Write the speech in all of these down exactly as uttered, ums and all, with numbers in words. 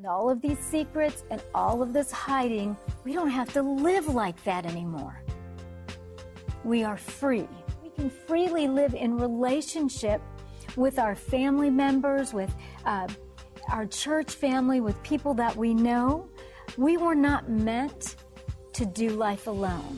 And all of these secrets and all of this hiding, we don't have to live like that anymore. We are free. We can freely live in relationship with our family members, with uh, our church family, with people that we know. We were not meant to do life alone.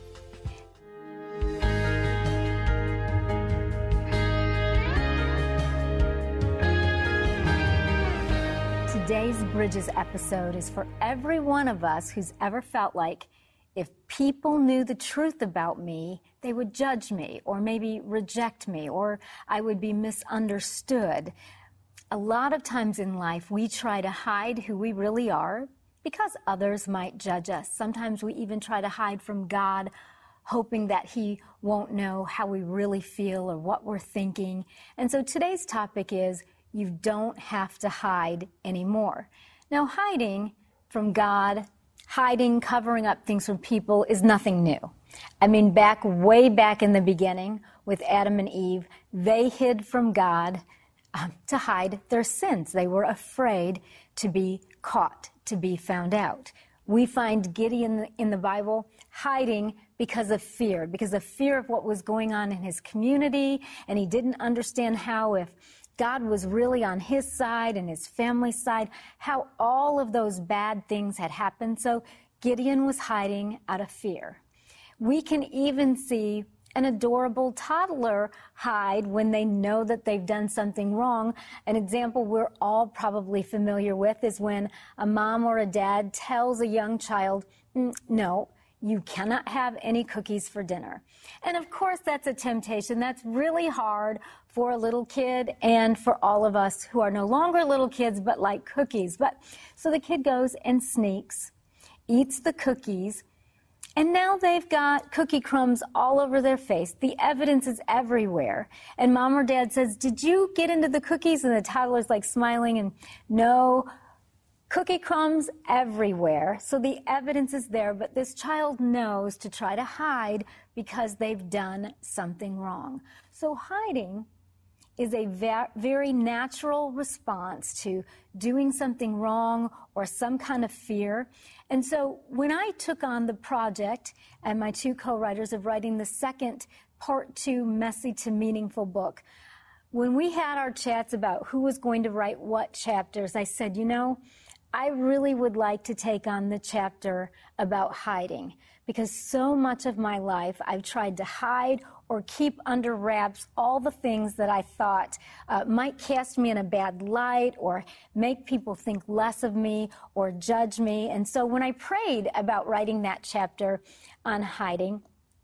Today's Bridges episode is for every one of us who's ever felt like if people knew the truth about me, they would judge me or maybe reject me or I would be misunderstood. A lot of times in life, we try to hide who we really are because others might judge us. Sometimes we even try to hide from God, hoping that He won't know how we really feel or what we're thinking. And so today's topic is, you don't have to hide anymore. Now, hiding from God, hiding, covering up things from people is nothing new. I mean, back, way back in the beginning with Adam and Eve, they hid from God um, to hide their sins. They were afraid to be caught, to be found out. We find Gideon in the Bible hiding because of fear, because of fear of what was going on in his community, and he didn't understand how, if God was really on his side and his family's side, how all of those bad things had happened. So Gideon was hiding out of fear. We can even see an adorable toddler hide when they know that they've done something wrong. An example we're all probably familiar with is when a mom or a dad tells a young child, no, you cannot have any cookies for dinner. And of course, that's a temptation. That's really hard for a little kid and for all of us who are no longer little kids but like cookies. But so the kid goes and sneaks, eats the cookies, and now they've got cookie crumbs all over their face. The evidence is everywhere. And mom or dad says, did you get into the cookies? And the toddler's like smiling and no, cookie crumbs everywhere. So the evidence is there, but this child knows to try to hide because they've done something wrong. So hiding is a va- very natural response to doing something wrong or some kind of fear. And so when I took on the project and my two co-writers of writing the second part two Messy to Meaningful book, when we had our chats about who was going to write what chapters, I said, you know, I really would like to take on the chapter about hiding, because so much of my life I've tried to hide or keep under wraps all the things that I thought uh, might cast me in a bad light or make people think less of me or judge me. And so when I prayed about writing that chapter on hiding,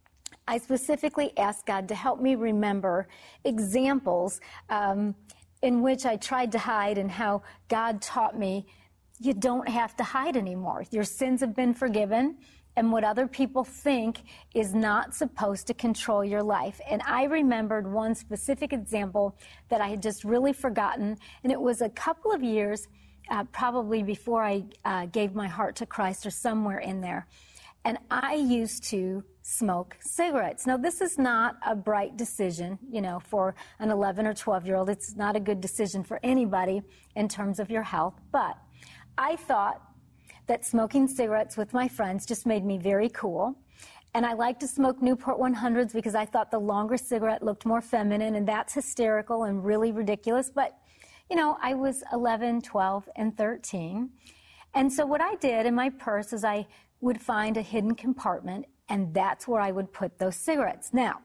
I specifically asked God to help me remember examples um, in which I tried to hide and how God taught me you don't have to hide anymore. Your sins have been forgiven, and what other people think is not supposed to control your life. And I remembered one specific example that I had just really forgotten, and it was a couple of years, uh, probably before I uh, gave my heart to Christ or somewhere in there. And I used to smoke cigarettes. Now, this is not a bright decision, you know, for an eleven or twelve-year-old. It's not a good decision for anybody in terms of your health, but I thought that smoking cigarettes with my friends just made me very cool. And I liked to smoke Newport one hundreds because I thought the longer cigarette looked more feminine, and that's hysterical and really ridiculous. But, you know, I was eleven, twelve, and thirteen. And so what I did in my purse is I would find a hidden compartment, and that's where I would put those cigarettes. Now,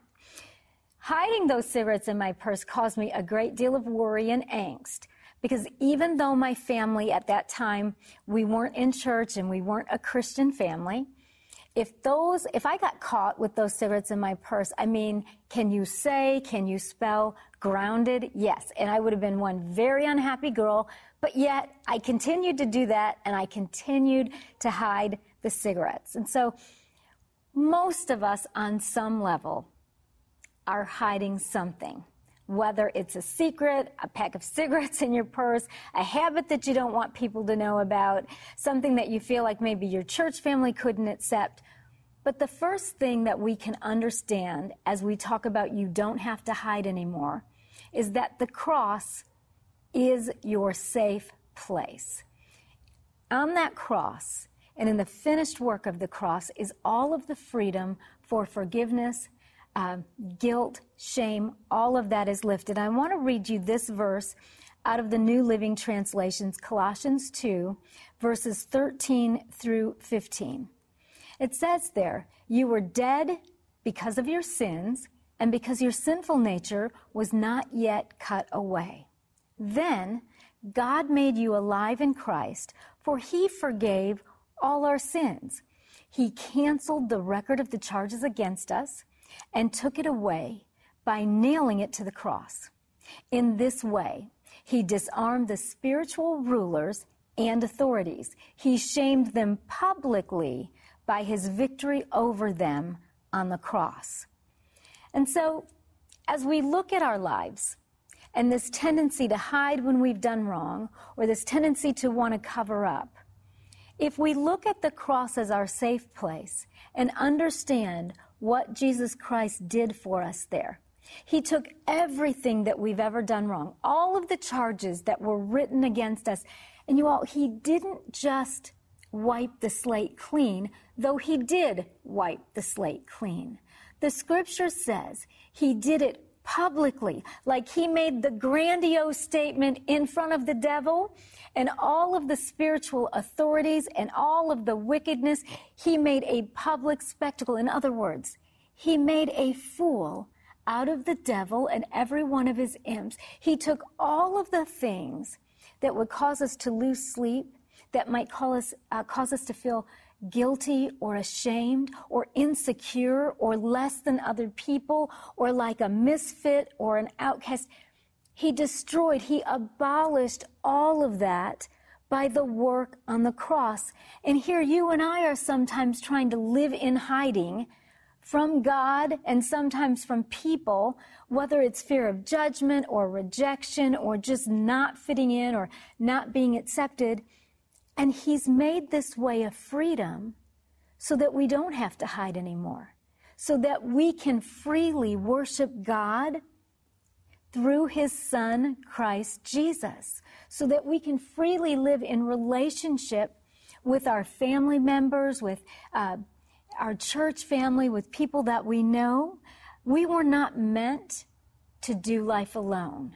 hiding those cigarettes in my purse caused me a great deal of worry and angst. Because even though my family at that time, we weren't in church and we weren't a Christian family, if those, if I got caught with those cigarettes in my purse, I mean, can you say, can you spell grounded? Yes. And I would have been one very unhappy girl, but yet I continued to do that, and I continued to hide the cigarettes. And so most of us on some level are hiding something. Whether it's a secret, a pack of cigarettes in your purse, a habit that you don't want people to know about, something that you feel like maybe your church family couldn't accept. But the first thing that we can understand as we talk about you don't have to hide anymore is that the cross is your safe place. on that cross and in the finished work of the cross is all of the freedom for forgiveness, uh, guilt, shame, all of that is lifted. I want to read you this verse out of the New Living Translations, Colossians two, verses thirteen through fifteen. It says there, "You were dead because of your sins and because your sinful nature was not yet cut away. Then God made you alive in Christ, for he forgave all our sins. He canceled the record of the charges against us and took it away by nailing it to the cross. In this way, he disarmed the spiritual rulers and authorities. He shamed them publicly by his victory over them on the cross." And so, as we look at our lives, and this tendency to hide when we've done wrong, or this tendency to want to cover up, if we look at the cross as our safe place and understand what Jesus Christ did for us there, he took everything that we've ever done wrong, all of the charges that were written against us, and you all, he didn't just wipe the slate clean, though he did wipe the slate clean. The scripture says he did it publicly, like he made the grandiose statement in front of the devil and all of the spiritual authorities and all of the wickedness. He made a public spectacle. In other words, he made a fool out of the devil and every one of his imps. He took all of the things that would cause us to lose sleep, that might call us, uh, cause us to feel guilty or ashamed or insecure or less than other people or like a misfit or an outcast. He destroyed, he abolished all of that by the work on the cross. And here you and I are sometimes trying to live in hiding from God and sometimes from people, whether it's fear of judgment or rejection or just not fitting in or not being accepted. And he's made this way of freedom so that we don't have to hide anymore, so that we can freely worship God through his Son, Christ Jesus, so that we can freely live in relationship with our family members, with uh, our church family, with people that we know. We were not meant to do life alone.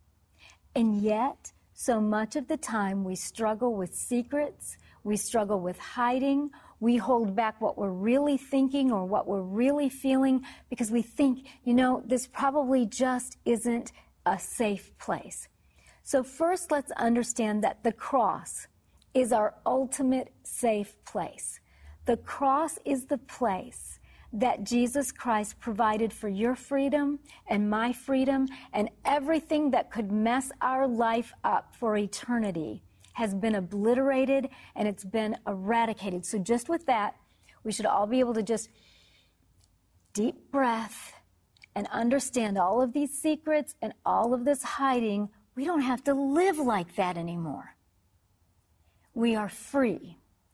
And yet, so much of the time we struggle with secrets, we struggle with hiding, we hold back what we're really thinking or what we're really feeling because we think, you know, this probably just isn't a safe place. So first, let's understand that the cross is our ultimate safe place. The cross is the place that Jesus Christ provided for your freedom and my freedom, and everything that could mess our life up for eternity has been obliterated and it's been eradicated. So just with that, we should all be able to just deep breath and understand all of these secrets and all of this hiding. We don't have to live like that anymore. We are free.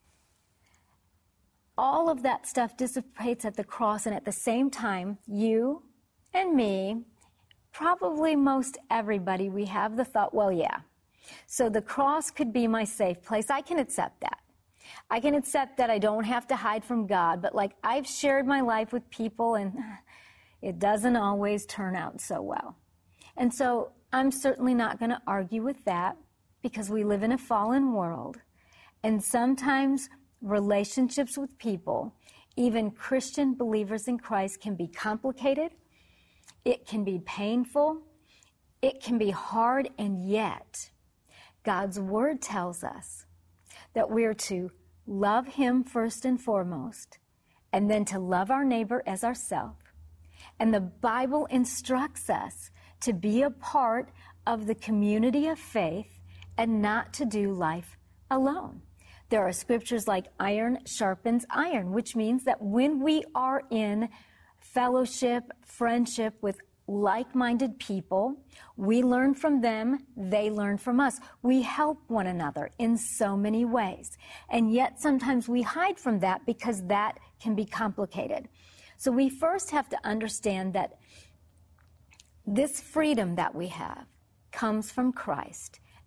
All of that stuff dissipates at the cross, and at the same time, you and me, probably most everybody, we have the thought, well, yeah, so the cross could be my safe place. I can accept that. I can accept that I don't have to hide from God, but like I've shared my life with people, and it doesn't always turn out so well. And so I'm certainly not going to argue with that because we live in a fallen world, and sometimes relationships with people, even Christian believers in Christ, can be complicated. It can be painful. It can be hard, and yet God's word tells us that we're to love him first and foremost, and then to love our neighbor as ourselves. And the Bible instructs us to be a part of the community of faith and not to do life alone. There are scriptures like iron sharpens iron, which means that when we are in fellowship, friendship with like-minded people, we learn from them, they learn from us. We help one another in so many ways. And yet sometimes we hide from that because that can be complicated. So we first have to understand that this freedom that we have comes from Christ.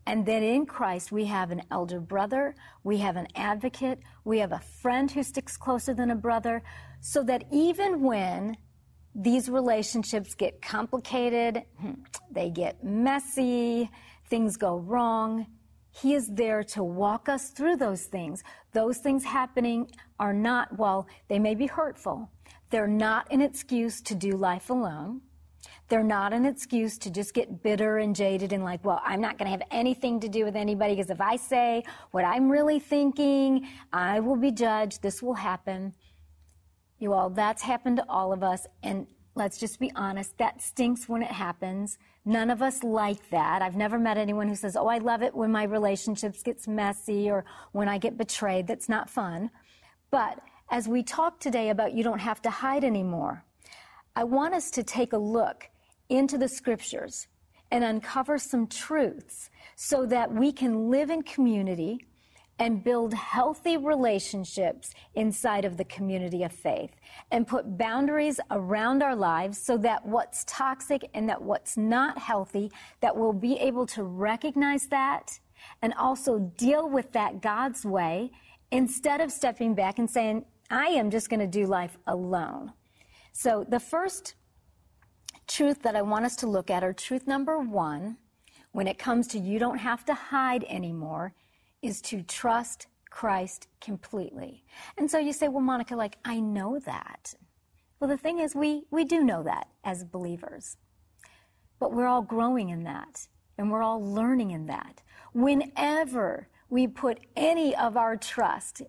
And then in Christ, we have an elder brother, we have an advocate, we have a friend who sticks closer than a brother, so that even when these relationships get complicated, they get messy, things go wrong, he is there to walk us through those things. Those things happening are not, well, they may be hurtful. They're not an excuse to do life alone. They're not an excuse to just get bitter and jaded and like, well, I'm not going to have anything to do with anybody because if I say what I'm really thinking, I will be judged. This will happen. You all, that's happened to all of us. And let's just be honest, that stinks when it happens. None of us like that. I've never met anyone who says, oh, I love it when my relationships gets messy or when I get betrayed. That's not fun. But as we talk today about you don't have to hide anymore, I want us to take a look into the scriptures and uncover some truths so that we can live in community and build healthy relationships inside of the community of faith and put boundaries around our lives so that what's toxic and that what's not healthy, that we'll be able to recognize that and also deal with that God's way instead of stepping back and saying, I am just going to do life alone. So the first truth that I want us to look at, or truth number one, when it comes to you don't have to hide anymore, is to trust Christ completely. And so you say, well, Monica, like, I know that. Well, the thing is, we, we do know that as believers. But we're all growing in that, and we're all learning in that. Whenever we put any of our trust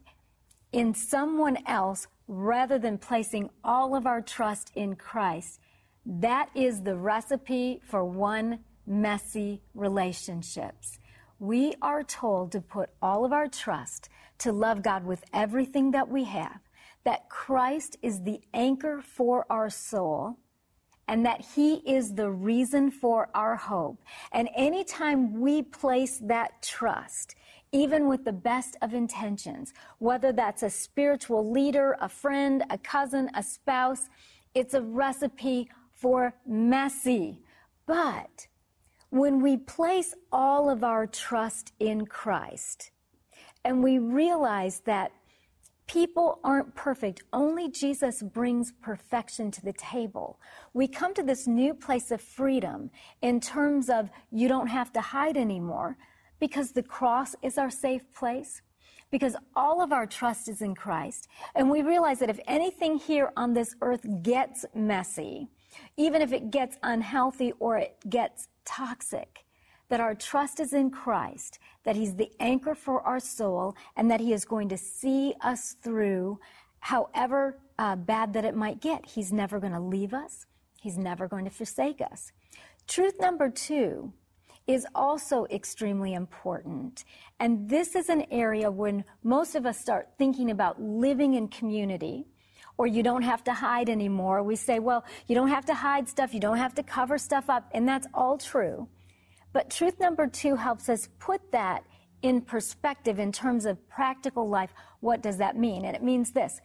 in someone else rather than placing all of our trust in Christ, that is the recipe for one messy relationships. We are told to put all of our trust, to love God with everything that we have, that Christ is the anchor for our soul, and that he is the reason for our hope. And anytime we place that trust, even with the best of intentions, whether that's a spiritual leader, a friend, a cousin, a spouse, it's a recipe for messy. But when we place all of our trust in Christ and we realize that people aren't perfect, only Jesus brings perfection to the table, we come to this new place of freedom in terms of you don't have to hide anymore because the cross is our safe place, because all of our trust is in Christ. And we realize that if anything here on this earth gets messy, even if it gets unhealthy or it gets toxic, that our trust is in Christ, that he's the anchor for our soul, and that he is going to see us through however uh, bad that it might get. He's never going to leave us. He's never going to forsake us. Truth number two is also extremely important. And this is an area when most of us start thinking about living in community, or you don't have to hide anymore. We say, well, you don't have to hide stuff, you don't have to cover stuff up, and that's all true. But truth number two helps us put that in perspective in terms of practical life. What does that mean? And it means this: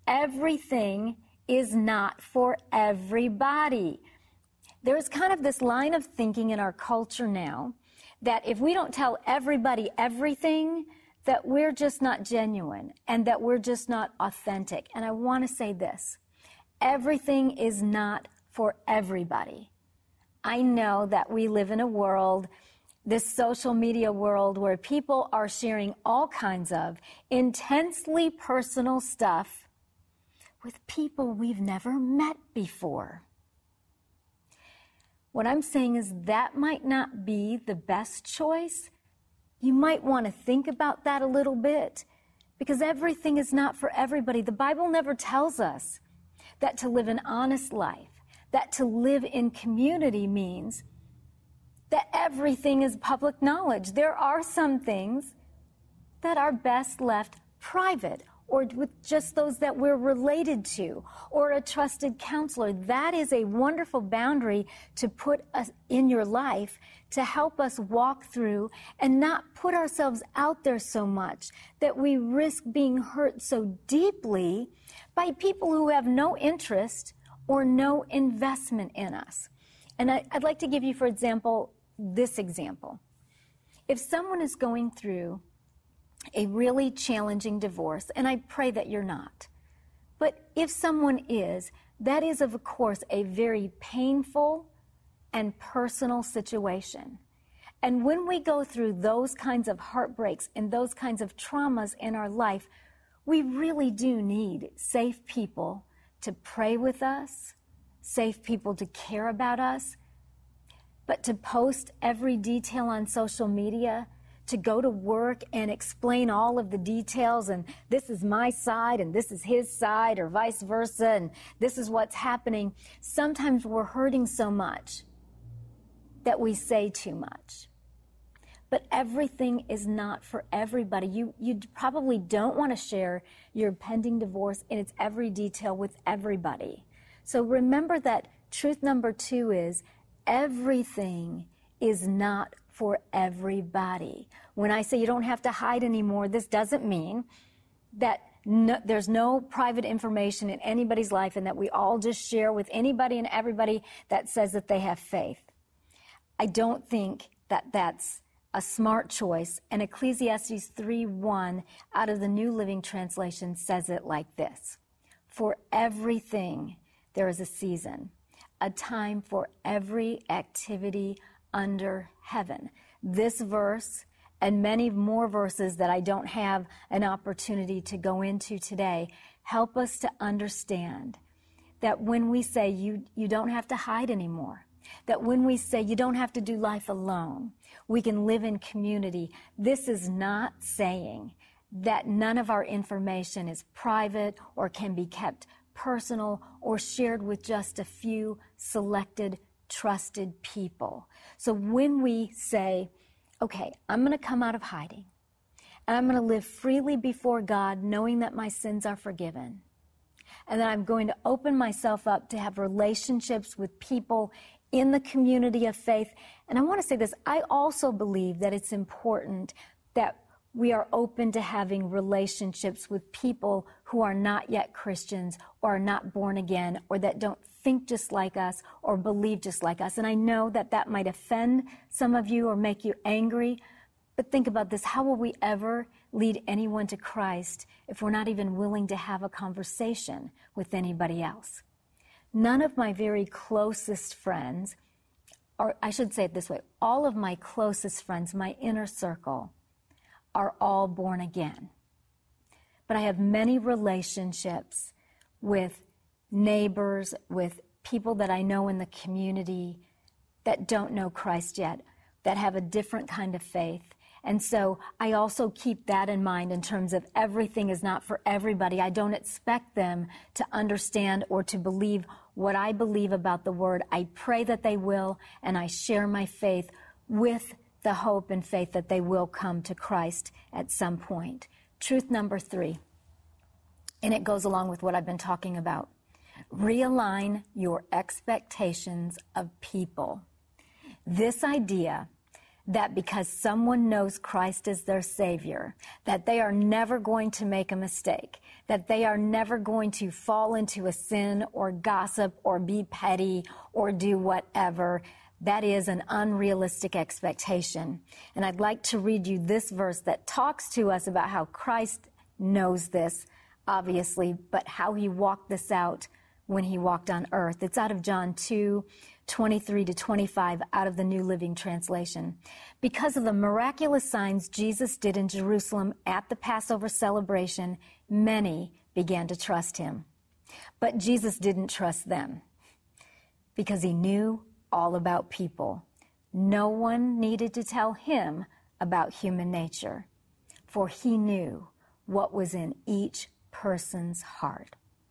everything is not for everybody. There's kind of this line of thinking in our culture now that if we don't tell everybody everything, that we're just not genuine and that we're just not authentic. And I want to say this: everything is not for everybody. I know that we live in a world, this social media world, where people are sharing all kinds of intensely personal stuff with people we've never met before. What I'm saying is that might not be the best choice. You might want to think about that a little bit, because everything is not for everybody. The Bible never tells us that to live an honest life, that to live in community means that everything is public knowledge. There are some things that are best left private, or with just those that we're related to, or a trusted counselor. That is a wonderful boundary to put us in your life to help us walk through and not put ourselves out there so much that we risk being hurt so deeply by people who have no interest or no investment in us. And I, I'd like to give you, for example, this example. If someone is going through a really challenging divorce, and I pray that you're not, but if someone is, that is, of course, a very painful and personal situation. And when we go through those kinds of heartbreaks and those kinds of traumas in our life, we really do need safe people to pray with us, safe people to care about us. But to post every detail on social media, to go to work and explain all of the details, and this is my side and this is his side, or vice versa, and this is what's happening, sometimes we're hurting so much that we say too much. But everything is not for everybody. You, you probably don't want to share your pending divorce in its every detail with everybody. So remember that truth number two is everything is not for everybody. When I say you don't have to hide anymore, this doesn't mean that no, there's no private information in anybody's life and that we all just share with anybody and everybody that says that they have faith. I don't think that that's a smart choice. And Ecclesiastes three one out of the New Living Translation says it like this: for everything there is a season, a time for every activity under heaven. This verse and many more verses that I don't have an opportunity to go into today help us to understand that when we say you, you don't have to hide anymore, that when we say you don't have to do life alone, we can live in community, this is not saying that none of our information is private or can be kept personal or shared with just a few selected, trusted people. So when we say, okay, I'm going to come out of hiding and I'm going to live freely before God, knowing that my sins are forgiven, and that I'm going to open myself up to have relationships with people in the community of faith. And I want to say this, I also believe that it's important that we are open to having relationships with people who are not yet Christians or are not born again or that don't think just like us or believe just like us. And I know that that might offend some of you or make you angry, but think about this. How will we ever lead anyone to Christ if we're not even willing to have a conversation with anybody else? None of my very closest friends, or I should say it this way, all of my closest friends, my inner circle, are all born again. But I have many relationships with neighbors, with people that I know in the community that don't know Christ yet, that have a different kind of faith. And so I also keep that in mind in terms of everything is not for everybody. I don't expect them to understand or to believe what I believe about the Word. I pray that they will, and I share my faith with the hope and faith that they will come to Christ at some point. Truth number three, and it goes along with what I've been talking about. Realign your expectations of people. This idea that because someone knows Christ as their Savior, that they are never going to make a mistake, that they are never going to fall into a sin or gossip or be petty or do whatever, that is an unrealistic expectation. And I'd like to read you this verse that talks to us about how Christ knows this, obviously, but how he walked this out when he walked on earth. It's out of John two, twenty-three to twenty-five, out of the New Living Translation. Because of the miraculous signs Jesus did in Jerusalem at the Passover celebration, many began to trust him. But Jesus didn't trust them because he knew all about people. No one needed to tell him about human nature, for he knew what was in each person's heart.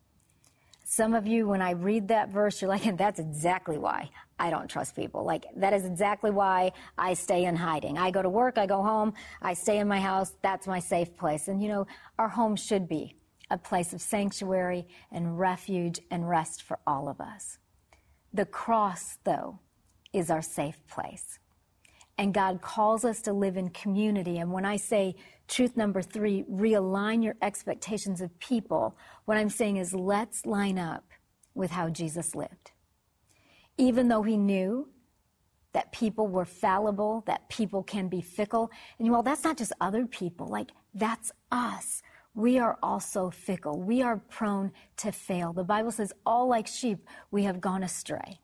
Some of you, when I read that verse, you're like, and that's exactly why I don't trust people. Like, that is exactly why I stay in hiding. I go to work, I go home, I stay in my house, that's my safe place. And you know, our home should be a place of sanctuary and refuge and rest for all of us. The cross, though, is our safe place. And God calls us to live in community. And when I say truth number three, realign your expectations of people, what I'm saying is let's line up with how Jesus lived. Even though he knew that people were fallible, that people can be fickle. And well, that's not just other people, like that's us. We are also fickle. We are prone to fail. The Bible says, all like sheep, we have gone astray.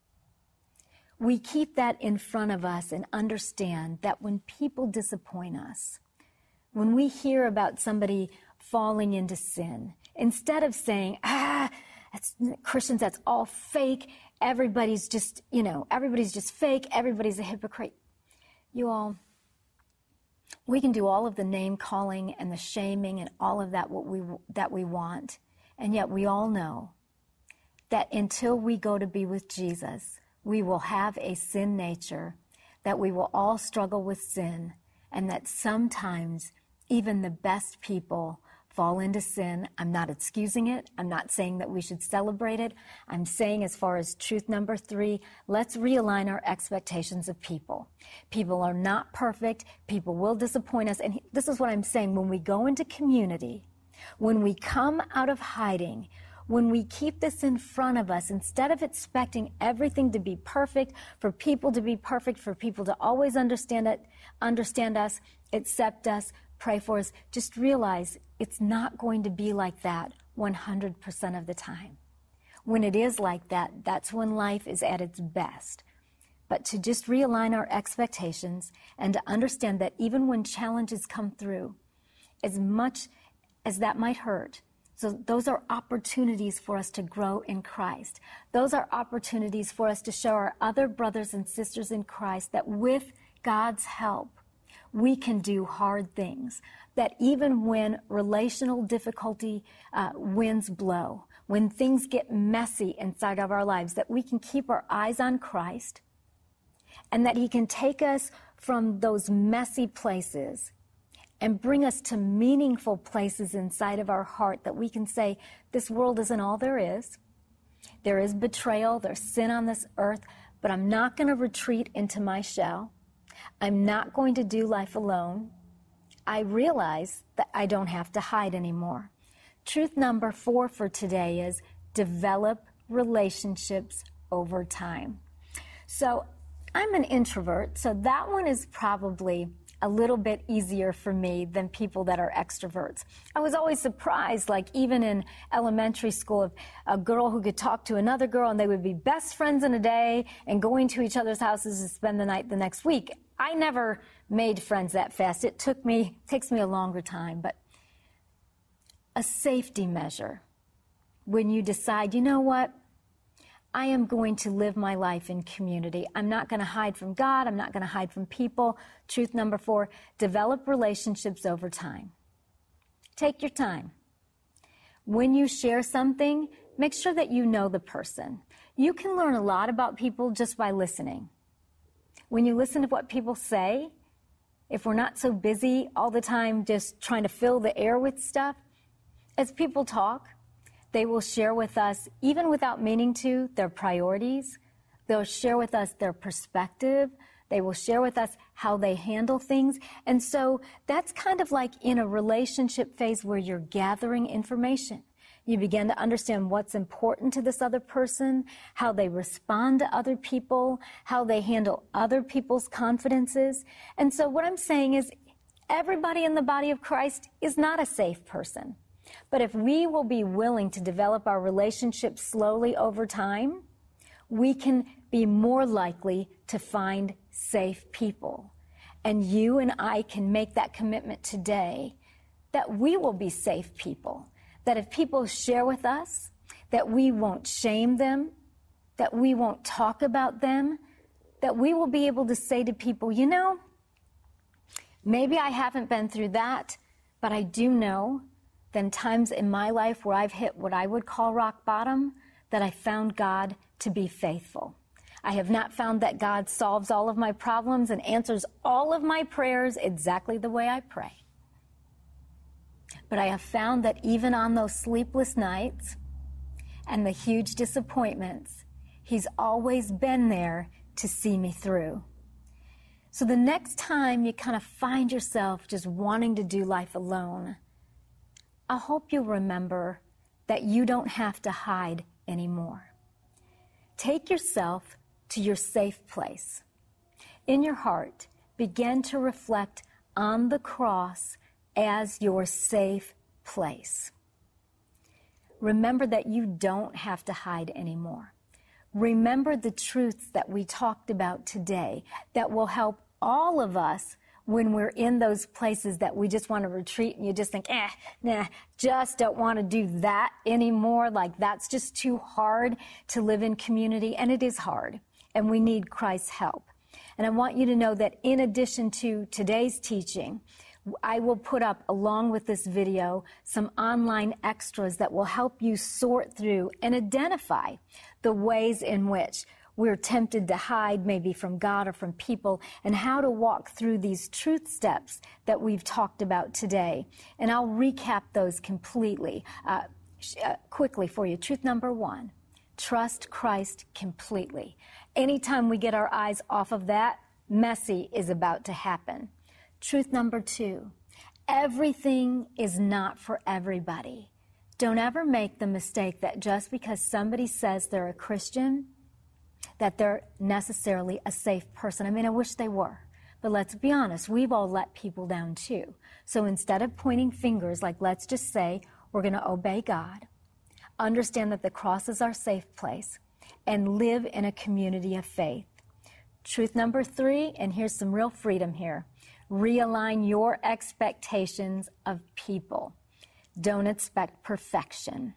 We keep that in front of us and understand that when people disappoint us, when we hear about somebody falling into sin, instead of saying, ah, that's, Christians, that's all fake, everybody's just, you know, everybody's just fake, everybody's a hypocrite. You all, we can do all of the name calling and the shaming and all of that what we that we want, and yet we all know that until we go to be with Jesus, we will have a sin nature, that we will all struggle with sin, and that sometimes even the best people fall into sin. I'm not excusing it. I'm not saying that we should celebrate it. I'm saying, as far as truth number three, let's realign our expectations of people. People are not perfect. People will disappoint us. And this is what I'm saying. When we go into community, when we come out of hiding, when we keep this in front of us, instead of expecting everything to be perfect, for people to be perfect, for people to always understand it, understand us, accept us, pray for us, just realize it's not going to be like that one hundred percent of the time. When it is like that, that's when life is at its best. But to just realign our expectations and to understand that even when challenges come through, as much as that might hurt, so those are opportunities for us to grow in Christ. Those are opportunities for us to show our other brothers and sisters in Christ that with God's help, we can do hard things. That even when relational difficulty uh, winds blow, when things get messy inside of our lives, that we can keep our eyes on Christ, and that He can take us from those messy places and bring us to meaningful places inside of our heart, that we can say, this world isn't all there is. There is betrayal, there's sin on this earth, but I'm not going to retreat into my shell. I'm not going to do life alone. I realize that I don't have to hide anymore. Truth number four for today is develop relationships over time. So I'm an introvert, so that one is probably a little bit easier for me than people that are extroverts. I was always surprised, like even in elementary school, of a girl who could talk to another girl and they would be best friends in a day and going to each other's houses to spend the night the next week. I never made friends that fast. It took me, takes me a longer time, but a safety measure when you decide, you know what? I am going to live my life in community. I'm not going to hide from God. I'm not going to hide from people. Truth number four, develop relationships over time. Take your time. When you share something, make sure that you know the person. You can learn a lot about people just by listening. When you listen to what people say, if we're not so busy all the time just trying to fill the air with stuff, as people talk, they will share with us, even without meaning to, their priorities. They'll share with us their perspective. They will share with us how they handle things. And so that's kind of like in a relationship phase where you're gathering information. You begin to understand what's important to this other person, how they respond to other people, how they handle other people's confidences. And so what I'm saying is everybody in the body of Christ is not a safe person. But if we will be willing to develop our relationship slowly over time, we can be more likely to find safe people. And you and I can make that commitment today that we will be safe people. That if people share with us, that we won't shame them, that we won't talk about them, that we will be able to say to people, you know, maybe I haven't been through that, but I do know than times in my life where I've hit what I would call rock bottom, that I found God to be faithful. I have not found that God solves all of my problems and answers all of my prayers exactly the way I pray. But I have found that even on those sleepless nights and the huge disappointments, He's always been there to see me through. So the next time you kind of find yourself just wanting to do life alone, I hope you'll remember that you don't have to hide anymore. Take yourself to your safe place. in your heart, begin to reflect on the cross as your safe place. Remember that you don't have to hide anymore. Remember the truths that we talked about today that will help all of us when we're in those places that we just want to retreat and you just think, eh, nah, just don't want to do that anymore. Like that's just too hard to live in community. And it is hard. And we need Christ's help. And I want you to know that in addition to today's teaching, I will put up, along with this video, some online extras that will help you sort through and identify the ways in which we're tempted to hide, maybe from God or from people, and how to walk through these truth steps that we've talked about today. And I'll recap those completely, uh, uh, quickly for you. Truth number one, trust Christ completely. Anytime we get our eyes off of that, messy is about to happen. Truth number two, everything is not for everybody. Don't ever make the mistake that just because somebody says they're a Christian, that they're necessarily a safe person. I mean, I wish they were. But let's be honest, we've all let people down too. So instead of pointing fingers, like let's just say we're going to obey God, understand that the cross is our safe place, and live in a community of faith. Truth number three, and here's some real freedom here. Realign your expectations of people. Don't expect perfection.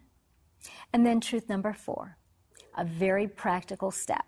And then truth number four, a very practical step.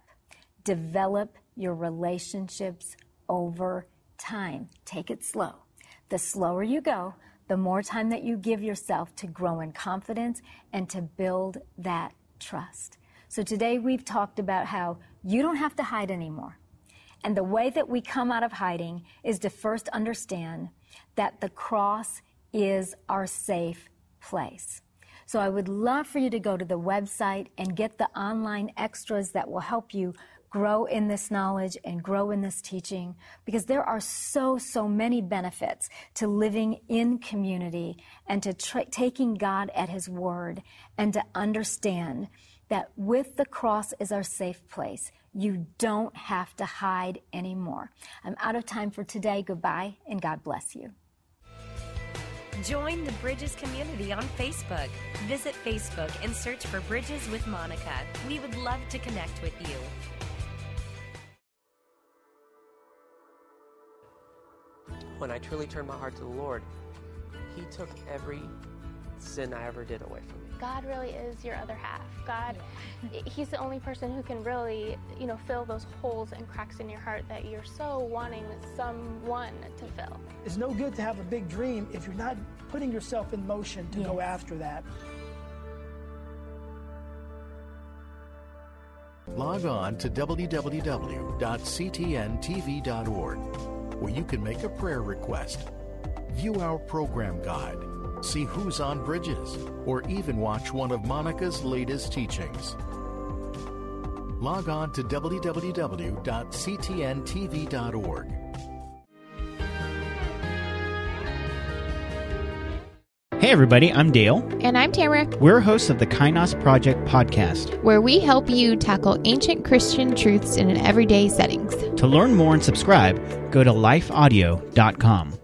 Develop your relationships over time. Take it slow. The slower you go, the more time that you give yourself to grow in confidence and to build that trust. So today we've talked about how you don't have to hide anymore. And the way that we come out of hiding is to first understand that the cross is our safe place. So I would love for you to go to the website and get the online extras that will help you grow in this knowledge and grow in this teaching, because there are so, so many benefits to living in community and to tra- taking God at His word and to understand that with the cross as our safe place, you don't have to hide anymore. I'm out of time for today. Goodbye, and God bless you. Join the Bridges community on Facebook. Visit Facebook and search for Bridges with Monica. We would love to connect with you. When I truly turned my heart to the Lord, He took every sin I ever did away from me. God really is your other half. God, He's the only person who can really, you know, fill those holes and cracks in your heart that you're so wanting someone to fill. It's no good to have a big dream if you're not putting yourself in motion to yes. go after that. Log on to w w w dot c t n t v dot org, where you can make a prayer request, view our program guide, see who's on Bridges, or even watch one of Monica's latest teachings. Log on to w w w dot c t n t v dot org. Hey everybody, I'm Dale. And I'm Tamara. We're hosts of the Kainos Project podcast, where we help you tackle ancient Christian truths in an everyday settings. To learn more and subscribe, go to life audio dot com.